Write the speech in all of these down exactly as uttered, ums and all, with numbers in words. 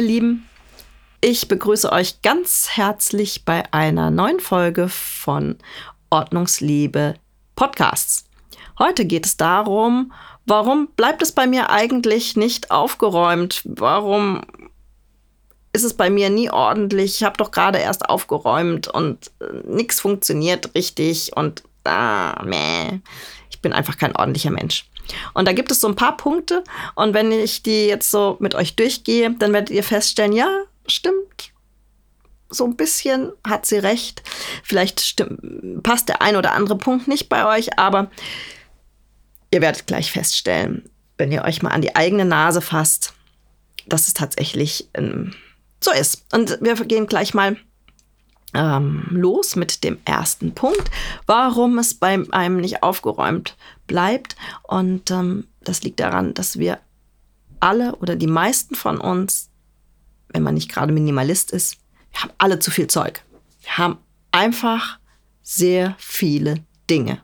ihr Lieben, ich begrüße euch ganz herzlich bei einer neuen Folge von Ordnungsliebe Podcasts. Heute geht es darum, warum bleibt es bei mir eigentlich nicht aufgeräumt? Warum ist es bei mir nie ordentlich? Ich habe doch gerade erst aufgeräumt und äh, nichts funktioniert richtig und ah, meh, ich bin einfach kein ordentlicher Mensch. Und da gibt es so ein paar Punkte und wenn ich die jetzt so mit euch durchgehe, dann werdet ihr feststellen, ja, stimmt, so ein bisschen hat sie recht. Vielleicht stimmt, passt der ein oder andere Punkt nicht bei euch, aber ihr werdet gleich feststellen, wenn ihr euch mal an die eigene Nase fasst, dass es tatsächlich ähm, so ist. Und wir gehen gleich mal ähm, los mit dem ersten Punkt, warum es bei einem nicht aufgeräumt bleibt. Und ähm, das liegt daran, dass wir alle oder die meisten von uns, wenn man nicht gerade Minimalist ist, wir haben alle zu viel Zeug. Wir haben einfach sehr viele Dinge.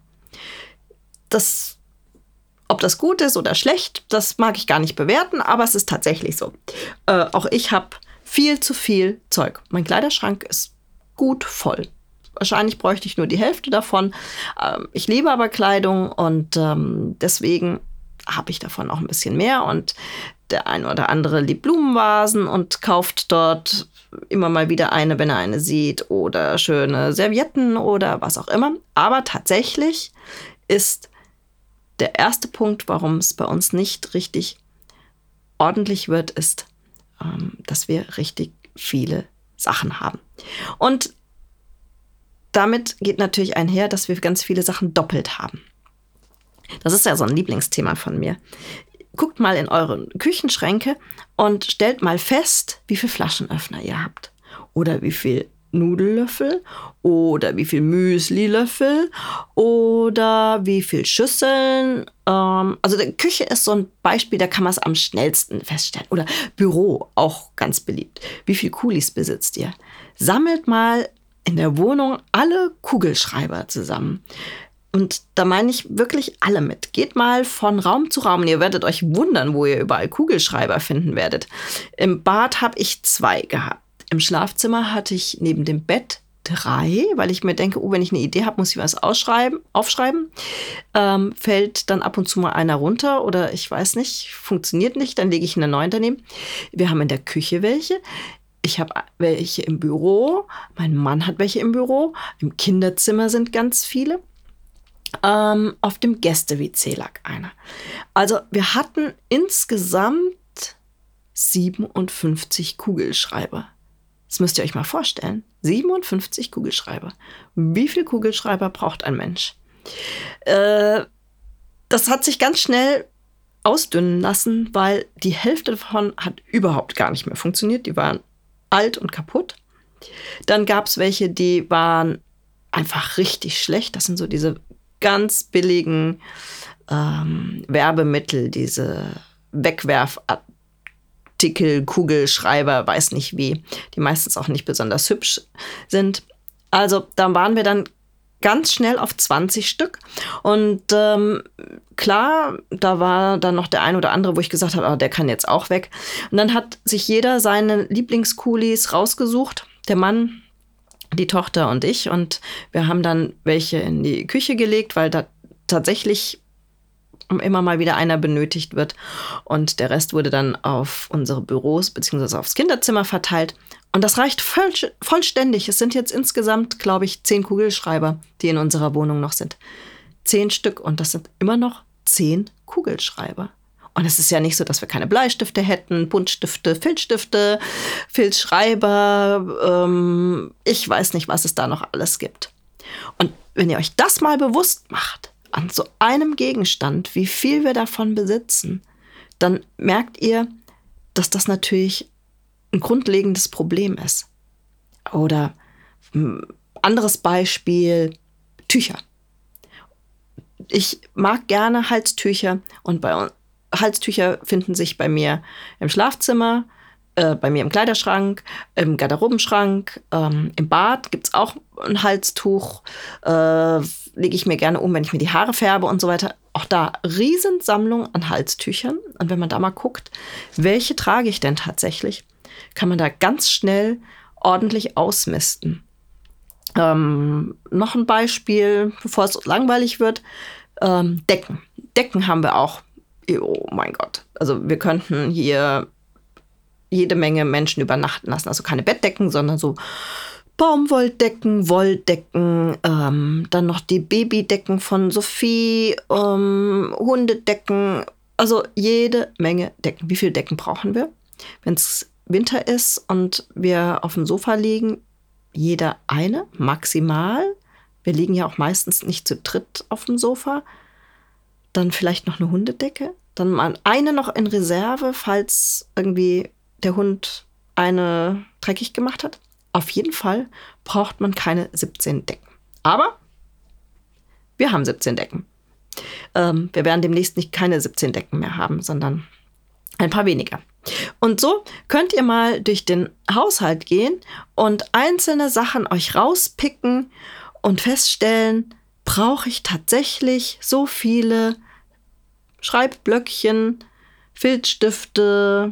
Das, ob das gut ist oder schlecht, das mag ich gar nicht bewerten, aber es ist tatsächlich so. Äh, auch ich habe viel zu viel Zeug. Mein Kleiderschrank ist gut voll. Wahrscheinlich bräuchte ich nur die Hälfte davon. Ähm, ich liebe aber Kleidung und ähm, deswegen habe ich davon auch ein bisschen mehr. Und der eine oder andere liebt Blumenvasen und kauft dort immer mal wieder eine, wenn er eine sieht. Oder schöne Servietten oder was auch immer. Aber tatsächlich ist der erste Punkt, warum es bei uns nicht richtig ordentlich wird, ist, ähm, dass wir richtig viele Sachen haben. Und damit geht natürlich einher, dass wir ganz viele Sachen doppelt haben. Das ist ja so ein Lieblingsthema von mir. Guckt mal in eure Küchenschränke und stellt mal fest, wie viele Flaschenöffner ihr habt. Oder wie viel Nudellöffel oder wie viel Müslilöffel oder wie viel Schüsseln. Ähm, also die Küche ist so ein Beispiel, da kann man es am schnellsten feststellen. Oder Büro, auch ganz beliebt. Wie viel Kulis besitzt ihr? Sammelt mal in der Wohnung alle Kugelschreiber zusammen. Und da meine ich wirklich alle mit. Geht mal von Raum zu Raum. Und ihr werdet euch wundern, wo ihr überall Kugelschreiber finden werdet. Im Bad habe ich zwei gehabt. Im Schlafzimmer hatte ich neben dem Bett drei, weil ich mir denke, oh, wenn ich eine Idee habe, muss ich was ausschreiben, aufschreiben. Ähm, fällt dann ab und zu mal einer runter oder ich weiß nicht, funktioniert nicht, dann lege ich einen neuen daneben. Wir haben in der Küche welche. Ich habe welche im Büro. Mein Mann hat welche im Büro. Im Kinderzimmer sind ganz viele. Ähm, auf dem Gäste-W C lag einer. Also wir hatten insgesamt siebenundfünfzig Kugelschreiber. Das müsst ihr euch mal vorstellen. siebenundfünfzig Kugelschreiber. Wie viel Kugelschreiber braucht ein Mensch? Äh, das hat sich ganz schnell ausdünnen lassen, weil die Hälfte davon hat überhaupt gar nicht mehr funktioniert. Die waren alt und kaputt. Dann gab es welche, die waren einfach richtig schlecht. Das sind so diese ganz billigen ähm, Werbemittel, diese Wegwerfartikel. Artikel, Kugelschreiber, weiß nicht wie, die meistens auch nicht besonders hübsch sind. Also da waren wir dann ganz schnell auf zwanzig Stück. Und ähm, klar, da war dann noch der ein oder andere, wo ich gesagt habe, oh, der kann jetzt auch weg. Und dann hat sich jeder seine Lieblingskulis rausgesucht, der Mann, die Tochter und ich. Und wir haben dann welche in die Küche gelegt, weil da tatsächlich immer mal wieder einer benötigt wird. Und der Rest wurde dann auf unsere Büros bzw. aufs Kinderzimmer verteilt. Und das reicht voll, vollständig. Es sind jetzt insgesamt, glaube ich, zehn Kugelschreiber, die in unserer Wohnung noch sind. Zehn Stück. Und das sind immer noch zehn Kugelschreiber. Und es ist ja nicht so, dass wir keine Bleistifte hätten, Buntstifte, Filzstifte, Filzschreiber. Ähm, ich weiß nicht, was es da noch alles gibt. Und wenn ihr euch das mal bewusst macht, an so einem Gegenstand, wie viel wir davon besitzen, dann merkt ihr, dass das natürlich ein grundlegendes Problem ist. Oder ein anderes Beispiel, Tücher. Ich mag gerne Halstücher und bei uns Halstücher finden sich bei mir im Schlafzimmer, äh, bei mir im Kleiderschrank, im Garderobenschrank, ähm, im Bad gibt es auch ein Halstuch, äh, lege ich mir gerne um, wenn ich mir die Haare färbe und so weiter. Auch da Riesensammlung an Halstüchern. Und wenn man da mal guckt, welche trage ich denn tatsächlich, kann man da ganz schnell ordentlich ausmisten. Ähm, noch ein Beispiel, bevor es langweilig wird, ähm, Decken. Decken haben wir auch. Oh mein Gott. Also wir könnten hier jede Menge Menschen übernachten lassen. Also keine Bettdecken, sondern so Baumwolldecken, Wolldecken, ähm, dann noch die Babydecken von Sophie, ähm, Hundedecken, also jede Menge Decken. Wie viele Decken brauchen wir? Wenn es Winter ist und wir auf dem Sofa liegen, jeder eine, maximal. Wir liegen ja auch meistens nicht zu dritt auf dem Sofa. Dann vielleicht noch eine Hundedecke. Dann mal eine noch in Reserve, falls irgendwie der Hund eine dreckig gemacht hat. Auf jeden Fall braucht man keine siebzehn Decken. Aber wir haben siebzehn Decken. Ähm, wir werden demnächst nicht keine siebzehn Decken mehr haben, sondern ein paar weniger. Und so könnt ihr mal durch den Haushalt gehen und einzelne Sachen euch rauspicken und feststellen, brauche ich tatsächlich so viele Schreibblöckchen, Filzstifte,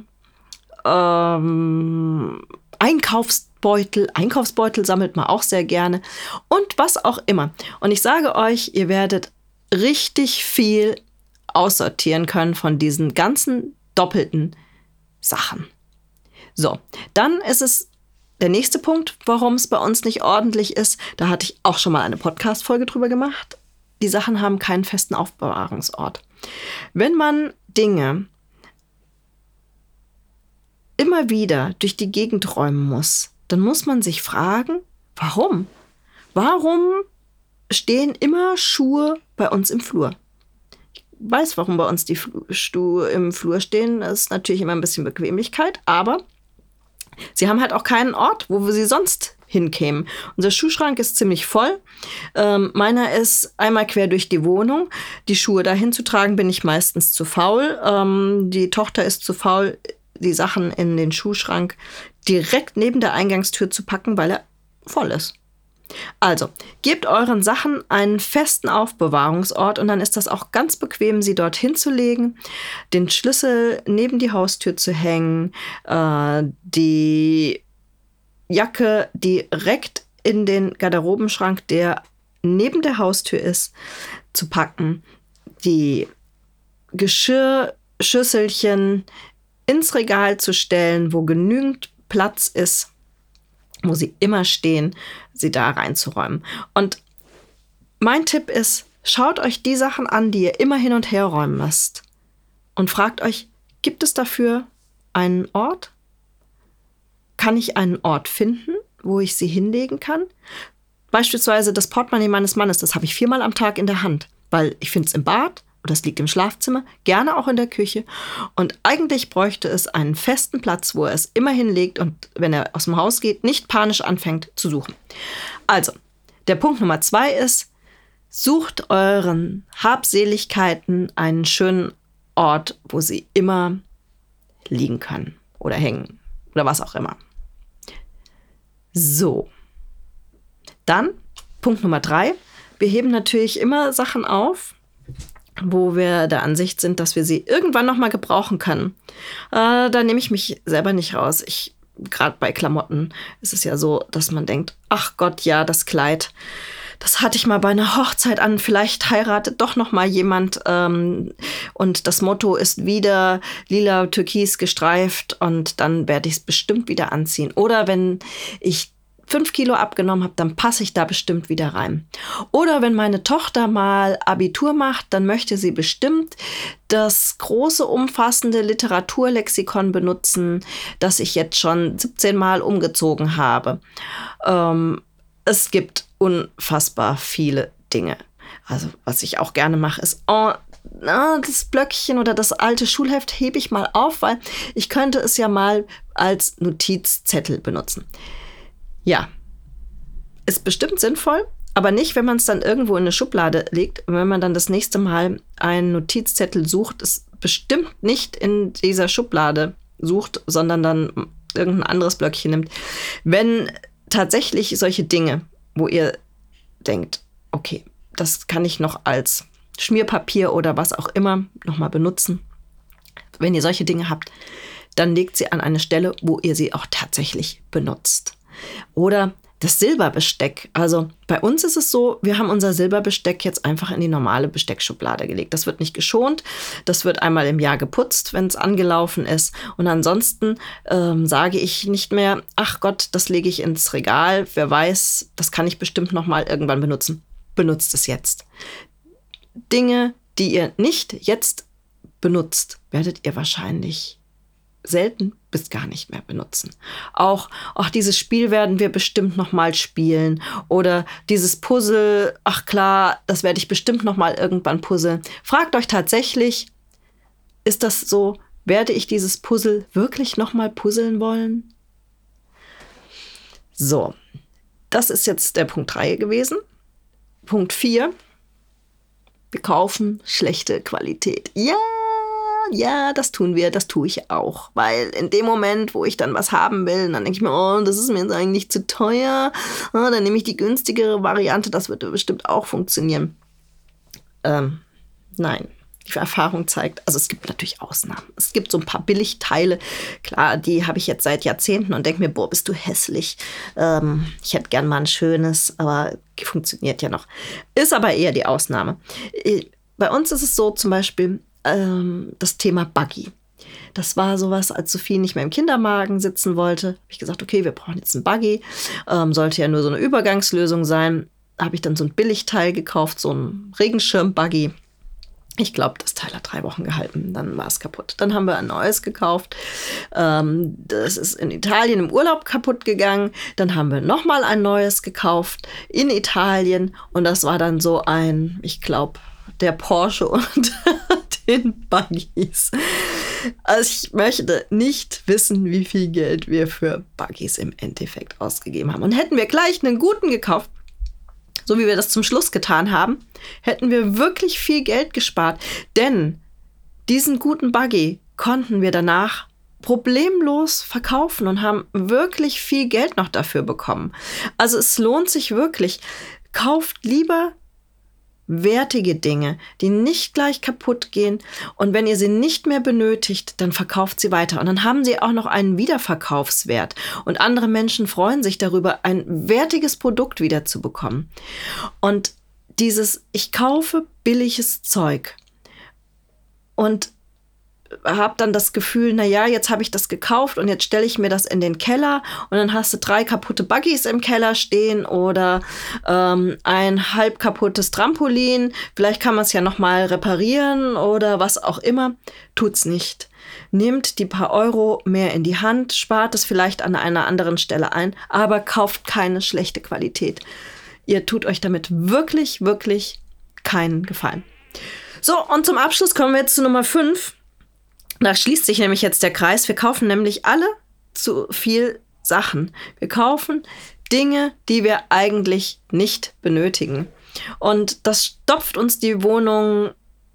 ähm, Einkaufsbeutel. Einkaufsbeutel sammelt man auch sehr gerne und was auch immer. Und ich sage euch, ihr werdet richtig viel aussortieren können von diesen ganzen doppelten Sachen. So, dann ist es der nächste Punkt, warum es bei uns nicht ordentlich ist. Da hatte ich auch schon mal eine Podcast-Folge drüber gemacht. Die Sachen haben keinen festen Aufbewahrungsort. Wenn man Dinge immer wieder durch die Gegend räumen muss, dann muss man sich fragen, warum? Warum stehen immer Schuhe bei uns im Flur? Ich weiß, warum bei uns die Schuhe im Flur stehen. Das ist natürlich immer ein bisschen Bequemlichkeit, aber sie haben halt auch keinen Ort, wo wir sie sonst hinkämen. Unser Schuhschrank ist ziemlich voll. Ähm, meiner ist einmal quer durch die Wohnung. Die Schuhe dahin zu tragen, bin ich meistens zu faul. Ähm, die Tochter ist zu faul, die Sachen in den Schuhschrank direkt neben der Eingangstür zu packen, weil er voll ist. Also, gebt euren Sachen einen festen Aufbewahrungsort und dann ist das auch ganz bequem, sie dort hinzulegen, den Schlüssel neben die Haustür zu hängen, äh, die Jacke direkt in den Garderobenschrank, der neben der Haustür ist, zu packen, die Geschirrschüsselchen ins Regal zu stellen, wo genügend Platz ist, wo sie immer stehen, sie da reinzuräumen. Und mein Tipp ist, schaut euch die Sachen an, die ihr immer hin und her räumen müsst und fragt euch, gibt es dafür einen Ort? Kann ich einen Ort finden, wo ich sie hinlegen kann? Beispielsweise das Portemonnaie meines Mannes, das habe ich viermal am Tag in der Hand, weil ich finde es im Bad oder es liegt im Schlafzimmer, gerne auch in der Küche. Und eigentlich bräuchte es einen festen Platz, wo er es immer hinlegt und wenn er aus dem Haus geht, nicht panisch anfängt zu suchen. Also, der Punkt Nummer zwei ist, sucht euren Habseligkeiten einen schönen Ort, wo sie immer liegen können oder hängen oder was auch immer. So, dann Punkt Nummer drei. Wir heben natürlich immer Sachen auf, wo wir der Ansicht sind, dass wir sie irgendwann noch mal gebrauchen können. Äh, da nehme ich mich selber nicht raus. Ich, gerade bei Klamotten ist es ja so, dass man denkt, ach Gott, ja, das Kleid, das hatte ich mal bei einer Hochzeit an, vielleicht heiratet doch noch mal jemand ähm, und das Motto ist wieder lila türkis gestreift und dann werde ich es bestimmt wieder anziehen. Oder wenn ich fünf Kilo abgenommen habe, dann passe ich da bestimmt wieder rein. Oder wenn meine Tochter mal Abitur macht, dann möchte sie bestimmt das große, umfassende Literaturlexikon benutzen, das ich jetzt schon siebzehn Mal umgezogen habe. Ähm, es gibt unfassbar viele Dinge. Also was ich auch gerne mache, ist, oh, na, das Blöckchen oder das alte Schulheft hebe ich mal auf, weil ich könnte es ja mal als Notizzettel benutzen. Ja, ist bestimmt sinnvoll, aber nicht, wenn man es dann irgendwo in eine Schublade legt. Und wenn man dann das nächste Mal einen Notizzettel sucht, es bestimmt nicht in dieser Schublade sucht, sondern dann irgendein anderes Blöckchen nimmt. Wenn tatsächlich solche Dinge, wo ihr denkt, okay, das kann ich noch als Schmierpapier oder was auch immer nochmal benutzen. Wenn ihr solche Dinge habt, dann legt sie an eine Stelle, wo ihr sie auch tatsächlich benutzt. Oder das Silberbesteck. Also bei uns ist es so, wir haben unser Silberbesteck jetzt einfach in die normale Besteckschublade gelegt. Das wird nicht geschont. Das wird einmal im Jahr geputzt, wenn es angelaufen ist. Und ansonsten ähm, sage ich nicht mehr, ach Gott, das lege ich ins Regal. Wer weiß, das kann ich bestimmt noch mal irgendwann benutzen. Benutzt es jetzt. Dinge, die ihr nicht jetzt benutzt, werdet ihr wahrscheinlich selten bis gar nicht mehr benutzen. Auch, ach, dieses Spiel werden wir bestimmt noch mal spielen. Oder dieses Puzzle, ach klar, das werde ich bestimmt noch mal irgendwann puzzeln. Fragt euch tatsächlich, ist das so, werde ich dieses Puzzle wirklich noch mal puzzeln wollen? So, das ist jetzt der Punkt drei gewesen. Punkt vier, wir kaufen schlechte Qualität. Ja, ja, das tun wir, das tue ich auch. Weil in dem Moment, wo ich dann was haben will, dann denke ich mir, oh, das ist mir jetzt eigentlich zu teuer. Oh, dann nehme ich die günstigere Variante, das wird bestimmt auch funktionieren. Ähm, nein. Die Erfahrung zeigt, also es gibt natürlich Ausnahmen. Es gibt so ein paar Billigteile, klar, die habe ich jetzt seit Jahrzehnten und denke mir, boah, bist du hässlich. Ähm, ich hätte gern mal ein schönes, aber funktioniert ja noch. Ist aber eher die Ausnahme. Bei uns ist es so zum Beispiel ähm, das Thema Buggy. Das war sowas, als Sophie nicht mehr im Kindermagen sitzen wollte. Habe ich gesagt, okay, wir brauchen jetzt einen Buggy. Ähm, sollte ja nur so eine Übergangslösung sein. Habe ich dann so ein Billigteil gekauft, so ein Regenschirm-Buggy. Ich glaube, das Teil hat drei Wochen gehalten, dann war es kaputt. Dann haben wir ein neues gekauft. Ähm, das ist in Italien im Urlaub kaputt gegangen. Dann haben wir nochmal ein neues gekauft in Italien. Und das war dann so ein, ich glaube, der Porsche und den Buggies. Also ich möchte nicht wissen, wie viel Geld wir für Buggies im Endeffekt ausgegeben haben. Und hätten wir gleich einen guten gekauft, so wie wir das zum Schluss getan haben, hätten wir wirklich viel Geld gespart. Denn diesen guten Buggy konnten wir danach problemlos verkaufen und haben wirklich viel Geld noch dafür bekommen. Also es lohnt sich wirklich. Kauft lieber wertige Dinge, die nicht gleich kaputt gehen. Und wenn ihr sie nicht mehr benötigt, dann verkauft sie weiter. Und dann haben sie auch noch einen Wiederverkaufswert. Und andere Menschen freuen sich darüber, ein wertiges Produkt wiederzubekommen. Und dieses, ich kaufe billiges Zeug und habe dann das Gefühl, na ja, jetzt habe ich das gekauft und jetzt stelle ich mir das in den Keller und dann hast du drei kaputte Buggies im Keller stehen oder ähm, ein halb kaputtes Trampolin. Vielleicht kann man es ja noch mal reparieren oder was auch immer. Tut's nicht. Nehmt die paar Euro mehr in die Hand, spart es vielleicht an einer anderen Stelle ein, aber kauft keine schlechte Qualität. Ihr tut euch damit wirklich, wirklich keinen Gefallen. So, und zum Abschluss kommen wir jetzt zu Nummer fünf. Da schließt sich nämlich jetzt der Kreis. Wir kaufen nämlich alle zu viel Sachen. Wir kaufen Dinge, die wir eigentlich nicht benötigen. Und das stopft uns die Wohnung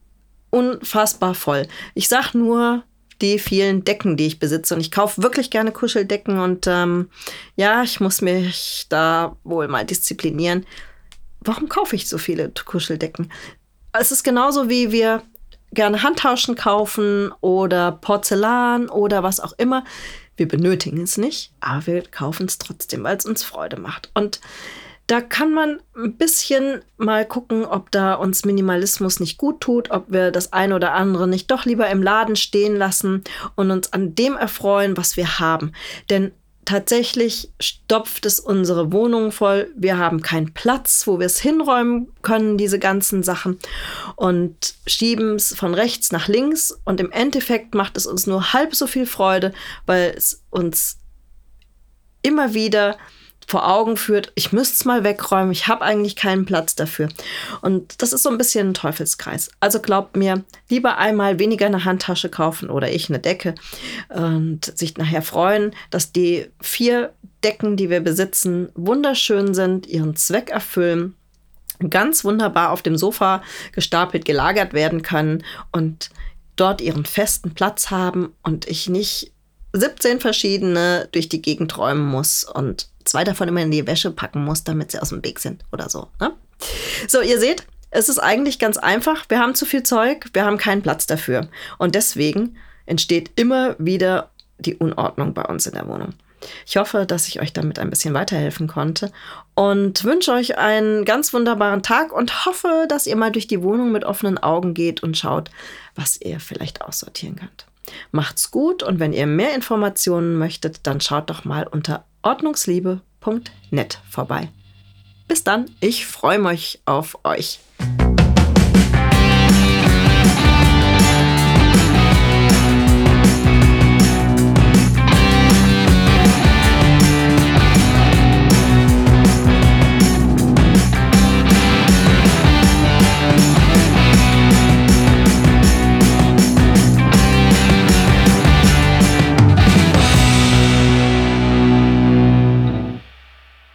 unfassbar voll. Ich sag nur die vielen Decken, die ich besitze. Und ich kaufe wirklich gerne Kuscheldecken. Und ähm, ja, ich muss mich da wohl mal disziplinieren. Warum kaufe ich so viele Kuscheldecken? Es ist genauso, wie wir gerne Handtaschen kaufen oder Porzellan oder was auch immer. Wir benötigen es nicht, aber wir kaufen es trotzdem, weil es uns Freude macht. Und da kann man ein bisschen mal gucken, ob da uns Minimalismus nicht gut tut, ob wir das eine oder andere nicht doch lieber im Laden stehen lassen und uns an dem erfreuen, was wir haben. Denn tatsächlich stopft es unsere Wohnung voll. Wir haben keinen Platz, wo wir es hinräumen können, diese ganzen Sachen. Und schieben es von rechts nach links. Und im Endeffekt macht es uns nur halb so viel Freude, weil es uns immer wieder vor Augen führt, ich müsste es mal wegräumen, ich habe eigentlich keinen Platz dafür. Und das ist so ein bisschen ein Teufelskreis. Also glaubt mir, lieber einmal weniger eine Handtasche kaufen oder ich eine Decke und sich nachher freuen, dass die vier Decken, die wir besitzen, wunderschön sind, ihren Zweck erfüllen, ganz wunderbar auf dem Sofa gestapelt gelagert werden können und dort ihren festen Platz haben und ich nicht siebzehn verschiedene durch die Gegend räumen muss und zwei davon immer in die Wäsche packen muss, damit sie aus dem Weg sind oder so. Ne? So, ihr seht, es ist eigentlich ganz einfach. Wir haben zu viel Zeug, wir haben keinen Platz dafür. Und deswegen entsteht immer wieder die Unordnung bei uns in der Wohnung. Ich hoffe, dass ich euch damit ein bisschen weiterhelfen konnte und wünsche euch einen ganz wunderbaren Tag und hoffe, dass ihr mal durch die Wohnung mit offenen Augen geht und schaut, was ihr vielleicht aussortieren könnt. Macht's gut und wenn ihr mehr Informationen möchtet, dann schaut doch mal unter ordnungsliebe punkt net vorbei. Bis dann, ich freue mich auf euch.